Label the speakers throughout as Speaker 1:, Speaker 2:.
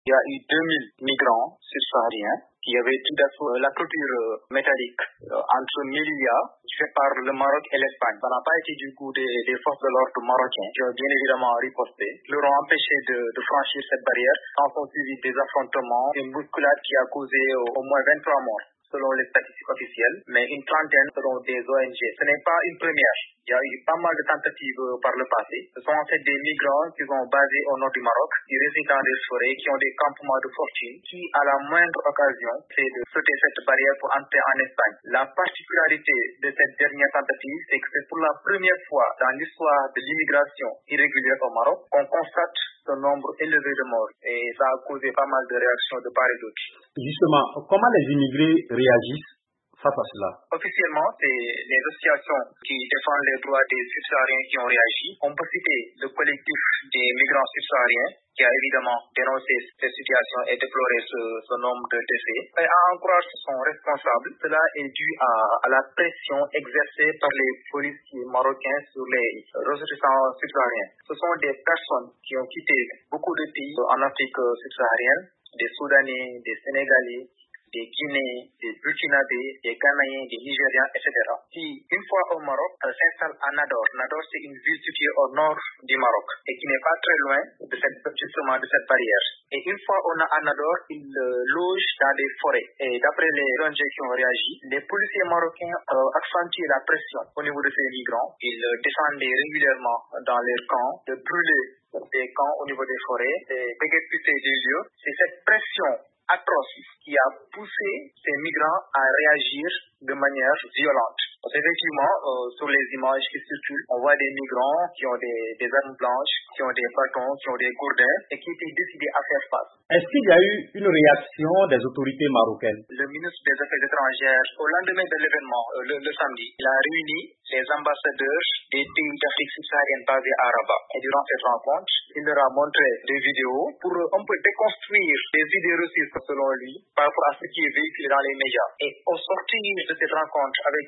Speaker 1: Il y a eu 2000 migrants subsahariens qui avaient tout d'abord la clôture métallique entre Melilla, fait par le Maroc et l'Espagne. Ça n'a pas été du coup des forces de l'ordre marocaines qui ont bien évidemment riposté, qui leur ont empêché de franchir cette barrière. En sont suivis des affrontements, une bousculade qui a causé au moins 23 morts selon les statistiques officielles, mais une trentaine selon des ONG. Ce n'est pas une première. Il y a eu pas mal de tentatives par le passé. Ce sont en fait des migrants qui sont basés au nord du Maroc, qui résident dans des forêts, qui ont des campements de fortune, qui à la moindre occasion essaient de sauter cette barrière pour entrer en Espagne. La particularité de cette dernière tentative, c'est que c'est pour la première fois dans l'histoire de l'immigration irrégulière au Maroc qu'on constate ce nombre élevé de morts. Et ça a causé pas mal de réactions de part et d'autre.
Speaker 2: Justement, comment les immigrés réagissent face à cela?
Speaker 1: Officiellement, c'est les associations qui défendent les droits des subsahariens qui ont réagi. On peut citer le collectif des migrants subsahariens qui a évidemment dénoncé cette situation et déploré ce nombre de décès. Et à en croire son responsable, cela est dû à la pression exercée par les policiers marocains sur les ressortissants subsahariens. Ce sont des personnes qui ont quitté beaucoup de pays en Afrique subsaharienne, des Soudanais, des Sénégalais, des Guinéens, des Burkinabés, des Ghanéens, des Nigériens, etc. qui, une fois au Maroc, s'installent à Nador. Nador, c'est une ville située au nord du Maroc et qui n'est pas très loin de cette barrière. Et une fois on a à Nador, ils logent dans des forêts. Et d'après les ONG qui ont réagi, les policiers marocains accentuent la pression au niveau de ces migrants. Ils descendaient régulièrement dans leurs camps, de brûler des camps au niveau des forêts, et déguerpir des lieux. C'est cette pression atroce qui a poussé ces migrants à réagir de manière violente. Parce qu'effectivement, sur les images qui circulent, on voit des migrants qui ont des armes blanches, qui ont des bâtons, qui ont des gourdins et qui étaient décidés à faire face.
Speaker 2: Est-ce qu'il y a eu une réaction des autorités marocaines?
Speaker 1: Le ministre des Affaires étrangères, au lendemain de l'événement, le samedi, il a réuni les ambassadeurs des pays d'Afrique subsaharienne basés à Rabat. Et durant cette rencontre, il leur a montré des vidéos pour un peu déconstruire les idées reçues selon lui par rapport à ce qui est véhiculé dans les médias. Et au sortir de cette rencontre avec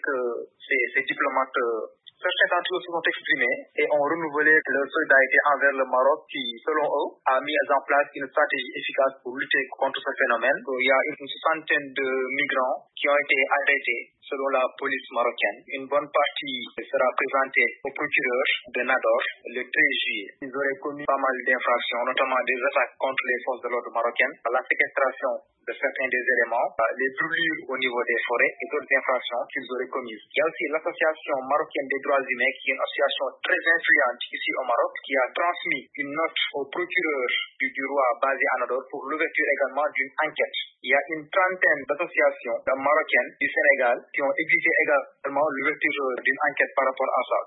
Speaker 1: ces diplomates, certains d'entre eux se sont exprimés et ont renouvelé leur solidarité envers le Maroc qui, selon eux, a mis en place une stratégie efficace pour lutter contre ce phénomène. Il y a une centaine de migrants qui ont été arrêtés selon la police marocaine. Une bonne partie sera présentée au procureur de Nador le 13 juillet. Ils auraient commis pas mal d'infractions, notamment des attaques contre les forces de l'ordre marocaines, la séquestration de certains des éléments, les brûlures au niveau des forêts et d'autres infractions qu'ils auraient commises. Il y a aussi l'Association marocaine des droits humains, qui est une association très influente ici au Maroc, qui a transmis une note au procureur du roi basé à Nador pour l'ouverture également d'une enquête. Il y a une trentaine d'associations marocaines du Sénégal qui ont exigé également l'ouverture d'une enquête par rapport à ça.